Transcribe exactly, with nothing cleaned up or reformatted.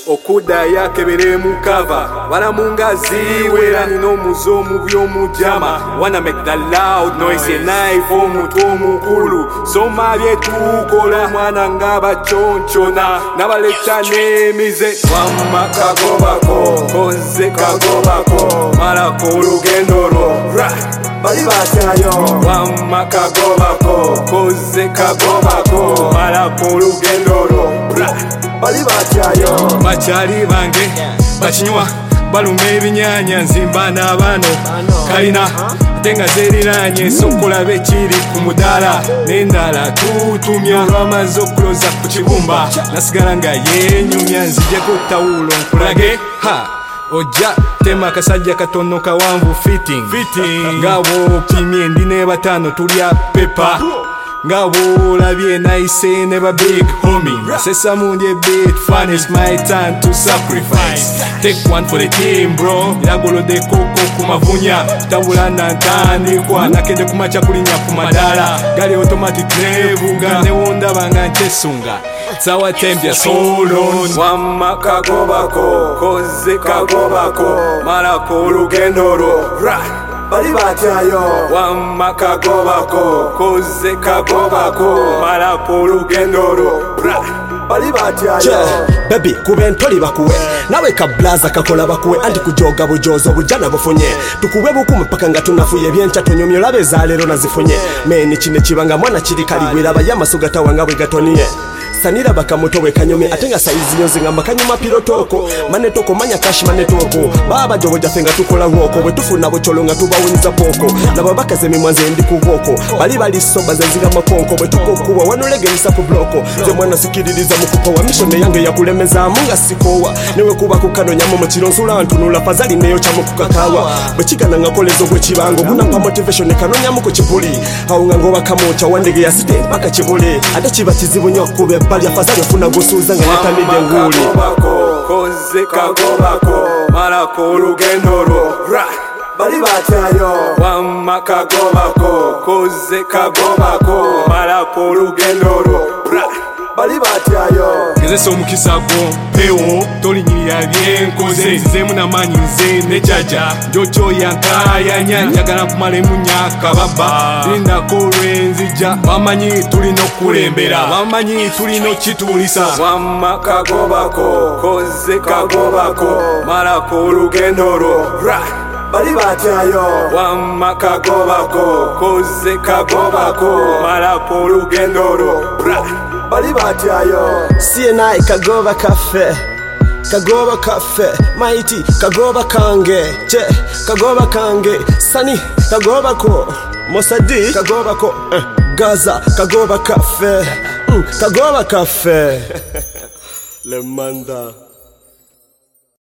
okuda yakebere mukava wala mungazi wera nino muzo mu byomujama wanna make the loud noise knife omutwe omukulu soma byetukola mwana ngaba chonchona nabaleta nemize wamma kagobako koze kagobako malako olugendo lwo bali batyayo wamma kagobako koze kagobako malako olugendo lwo bali batyayo bachali bange bachinywa baluma ebinyanya nzimba n'abano kalina tenga zeriranye sokola bekiri ku mudala n'endala tutumya olwamaze okuloza ku kibumba nasigala nga yenyumya nzijeko tawulo nkulage ha oja tema kasajja katono kawanvu fitting ngabo pimye ndi ne batano tulya pepa ngabo labye nice ne ba big homie sesamundi a bit fun is my time to sacrifice take one for the team bro yagolo de koko kumavunya tabulana ntani kwa nakende kumacha kulinya kumadala gali automatic nevuga ne wonda banga ntesunga sawa tempya solo wamma kagobako koze kagobako malako olugendo lwo bali batyayo wamma kagobako koze kagobako malako olugendo lwo bali batyayo baby kube ntoli bakuwe nawe kablaza kakola bakuwe anti kujoga bujozo bujana bufunye tukuwe bukumu paka nga tunafuye byencha tonyomyo labe za lero nazifunye meni kine kibanga mwana kiri kaligwira bayamaso gatawanga bwe gatoniye sanira bakamoto we kanyome atenga saizi nyonzi ngamba kanyuma pilotoko manetoko manya cash manetoko baba jobo jafenga tukola woko we tufuna bocholonga tubawunza poko nabo bakaze mimwanze ndi kuvoko bali bali soba zanziga makonko we tuko kuwa wanolegelisa ku bloko ze mwana sikiririza mukuko wa mission yange ya kulemeza munga sikowa niwe kuba kukano nyamo mu kironsula ntunula fazali neyo chamo kukakawa bechigana ngakolezo gwe kibango muna pa motivation kano nyamo ku kipuli haunga ngo bakamocha wandege ya site paka kibule adachibatizibu nyokube bali afazali ofuna gusuza nga netamide nguli koze kagobako malako olugendo lwo bali batyayo wamma kagobako koze kagobako malako olugendo lwo bali batyayo gezesa omukisa gwo pewo tolinyirira byenkoze nzizemu namanyi nze ne jaja njojo yankayanya njagala nkumala emunyaka baba lindako olwenzija bamanyi tulina okulembera bamanyi tulina okituulisa wamma kagobako koze kagobako malako olugendo lwo bali batyayo wamma kagobako koze kagobako malako olugendo lwo bali batyayo C N I kagoba cafe kagoba cafe mighty kagoba kange che kagoba kange sani kagoba ko mosadi kagoba ko eh. Gaza kagoba cafe mm, kagoba cafe le manda